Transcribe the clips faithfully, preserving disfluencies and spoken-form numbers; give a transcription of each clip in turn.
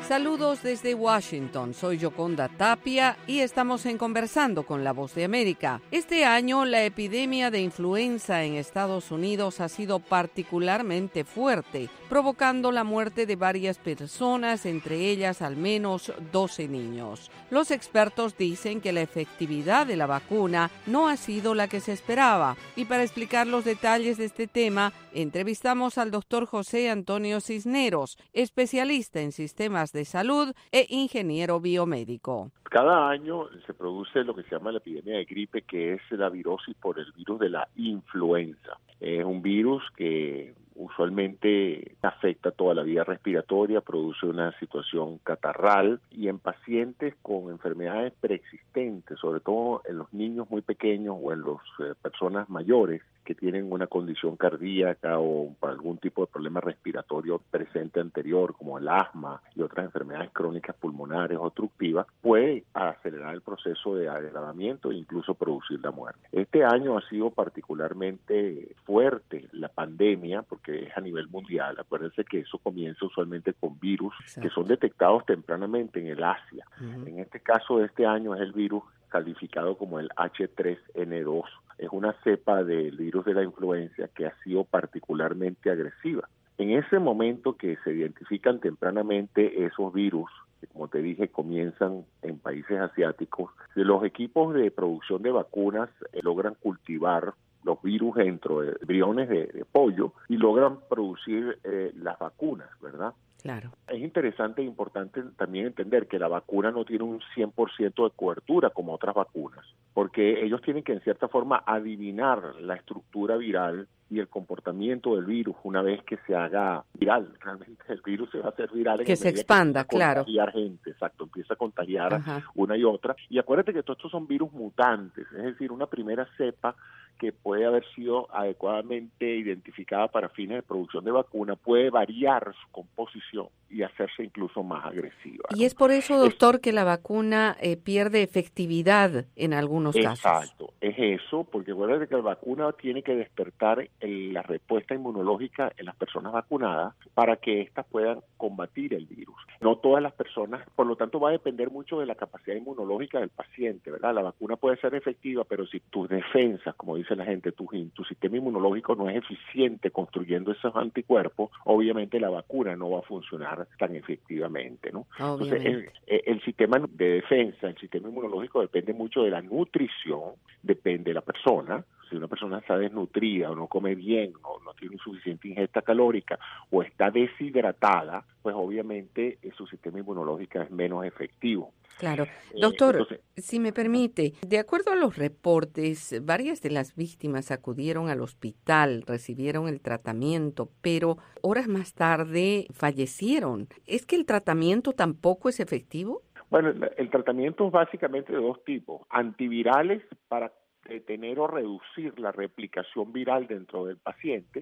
Saludos desde Washington, soy Yoconda Tapia y estamos en Conversando con la Voz de América. Este año la epidemia de influenza en Estados Unidos ha sido particularmente fuerte, provocando la muerte de varias personas, entre ellas al menos doce niños. Los expertos dicen que la efectividad de la vacuna no ha sido la que se esperaba, y para explicar los detalles de este tema, entrevistamos al doctor José Antonio Cisneros, especialista en sistemas de salud e ingeniero biomédico. Cada año se produce lo que se llama la epidemia de gripe, que es la virosis por el virus de la influenza. Es un virus que usualmente afecta toda la vía respiratoria, produce una situación catarral y en pacientes con enfermedades preexistentes, sobre todo en los niños muy pequeños o en las eh, personas mayores que tienen una condición cardíaca o algún tipo de problema respiratorio presente anterior, como el asma y otras enfermedades crónicas pulmonares obstructivas, puede acelerar el proceso de agravamiento e incluso producir la muerte. Este año ha sido particularmente fuerte la pandemia porque es a nivel mundial. Acuérdense que eso comienza usualmente con virus Exacto. que son detectados tempranamente en el Asia. Uh-huh. En este caso de este año es el virus calificado como el hache tres ene dos. Es una cepa del virus de la influenza que ha sido particularmente agresiva. En ese momento que se identifican tempranamente esos virus, que como te dije comienzan en países asiáticos, los equipos de producción de vacunas eh, logran cultivar los virus dentro de embriones de, de pollo y logran producir eh, las vacunas, ¿verdad? Claro. Es interesante e importante también entender que la vacuna no tiene un cien por ciento de cobertura como otras vacunas, porque ellos tienen que en cierta forma adivinar la estructura viral y el comportamiento del virus una vez que se haga viral. Realmente el virus se va a hacer viral en que se expanda, que empieza a claro. contagiar gente, exacto, empieza a contagiar Ajá. una y otra. Y acuérdate que todos estos son virus mutantes, es decir, una primera cepa que puede haber sido adecuadamente identificada para fines de producción de vacuna puede variar su composición y hacerse incluso más agresiva, ¿no? Y es por eso, doctor, es, que la vacuna eh, pierde efectividad en algunos exacto, casos. Exacto, es eso, porque acuérdate que la vacuna tiene que despertar el, la respuesta inmunológica en las personas vacunadas para que éstas puedan combatir el virus. No todas las personas, por lo tanto va a depender mucho de la capacidad inmunológica del paciente, ¿verdad? La vacuna puede ser efectiva, pero si tus defensas, como dice la gente, tu, tu sistema inmunológico no es eficiente construyendo esos anticuerpos, obviamente la vacuna no va a funcionar tan efectivamente, ¿no? Obviamente. Entonces, el, el sistema de defensa, el sistema inmunológico depende mucho de la nutrición, depende de la persona. Si una persona está desnutrida o no come bien o no tiene suficiente ingesta calórica o está deshidratada, pues obviamente eh, su sistema inmunológico es menos efectivo. Claro. Doctor, eh, entonces, si me ajá. permite, de acuerdo a los reportes, varias de las víctimas acudieron al hospital, recibieron el tratamiento, pero horas más tarde fallecieron. ¿Es que el tratamiento tampoco es efectivo? Bueno, el, el tratamiento es básicamente de dos tipos: antivirales para detener o reducir la replicación viral dentro del paciente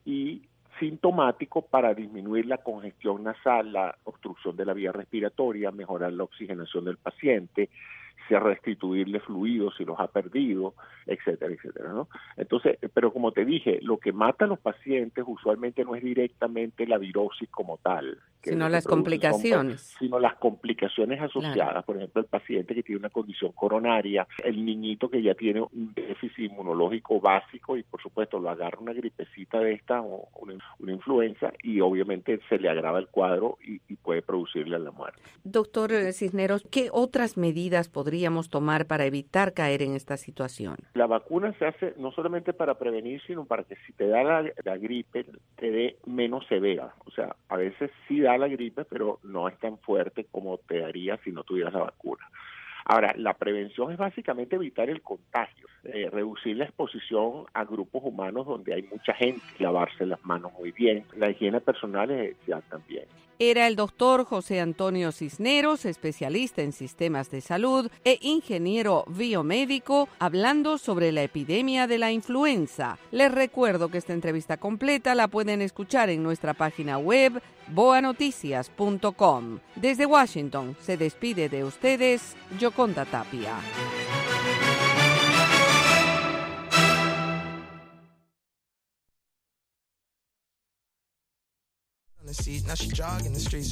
y sintomático para disminuir la congestión nasal, la obstrucción de la vía respiratoria, mejorar la oxigenación del paciente, restituirle fluidos si los ha perdido, etcétera, etcétera, ¿no? Entonces, pero como te dije, lo que mata a los pacientes usualmente no es directamente la virosis como tal, que sino las complicaciones. Son, sino las complicaciones asociadas, claro. Por ejemplo, el paciente que tiene una condición coronaria, el niñito que ya tiene un déficit inmunológico básico y por supuesto lo agarra una gripecita de esta o una, una influenza y obviamente se le agrava el cuadro y, y puede producirle la muerte. Doctor Cisneros, ¿qué otras medidas podríamos tomar para evitar caer en esta situación? La vacuna se hace no solamente para prevenir, sino para que si te da la, la gripe, te dé menos severa. O sea, a veces sí da la gripe, pero no es tan fuerte como te daría si no tuvieras la vacuna. Ahora, la prevención es básicamente evitar el contagio, eh, reducir la exposición a grupos humanos donde hay mucha gente, lavarse las manos muy bien, la higiene personal es esencial también. Era el doctor José Antonio Cisneros, especialista en sistemas de salud e ingeniero biomédico, hablando sobre la epidemia de la influenza. Les recuerdo que esta entrevista completa la pueden escuchar en nuestra página web boa noticias punto com. Desde Washington se despide de ustedes Yoconda Tapia. Now she jogging the streets.